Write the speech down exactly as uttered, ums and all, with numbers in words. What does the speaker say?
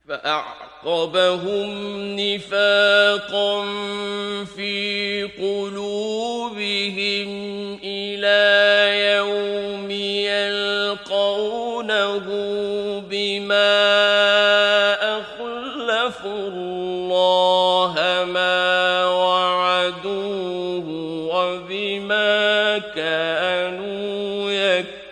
فأعقبهم نفاقا في قلوبهم إلى يوم يلقونه بما أخلفوا الله ما وعدوه وبما كانوا يكفرون.